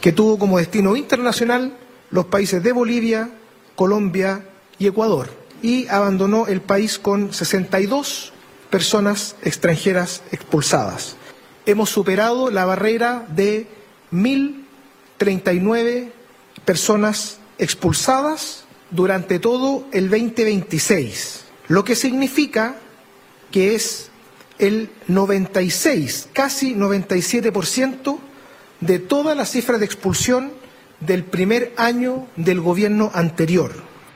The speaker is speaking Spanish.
que tuvo como destino internacional los países de Bolivia, Colombia y Ecuador, y abandonó el país con 62 personas extranjeras expulsadas. Hemos superado la barrera de 1.039 personas expulsadas durante todo el 2026, lo que significa que es el 96, casi 97% de toda la cifra de expulsión del primer año del gobierno anterior.